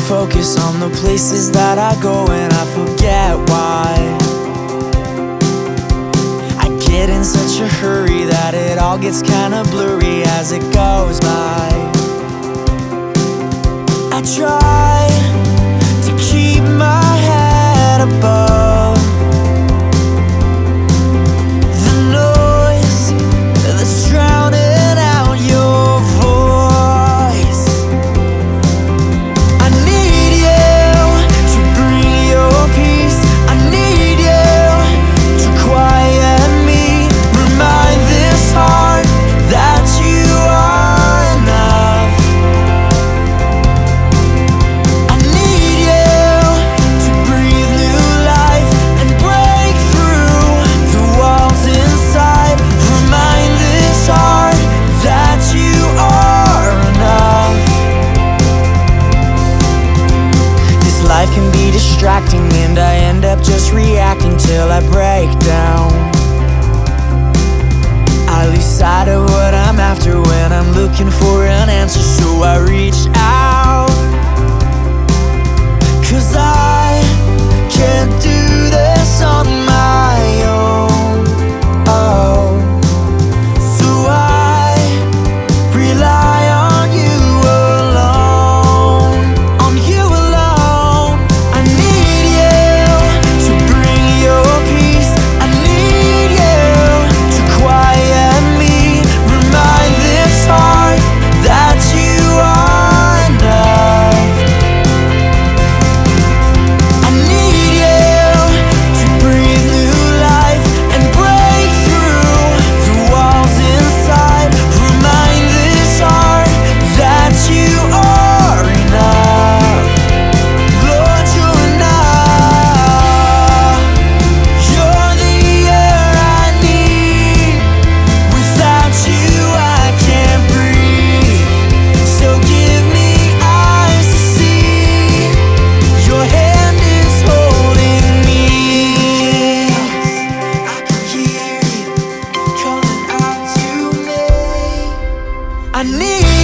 focus on the places that I go and I forget why. I get in such a hurry that it all gets kinda blurry as it goes by. I try to keep my head above the noise that's drowning out your voice. I need you to bring your peace. I need you to quiet me. Remind this heart that you are enough. I need you to breathe new life and break through the walls inside. Remind this heart that you are enough. This life can be distracting and I end up just reacting till I break down. I lose sight of what I'm after when I'm looking for an answer, so I reach out. 'Cause I can't do this on my own. Oh, so I rely on you alone. On you alone. I need you to bring your peace. I need you to quiet me. Remind this heart that you are enough. I need you to breathe new life and break through the walls inside. Remind this heart that you are enough. Lord, you're enough. You're the air I need. Without you I can't breathe. So give me eyes to see. Your hand is holding me. I can hear you calling out to me. I need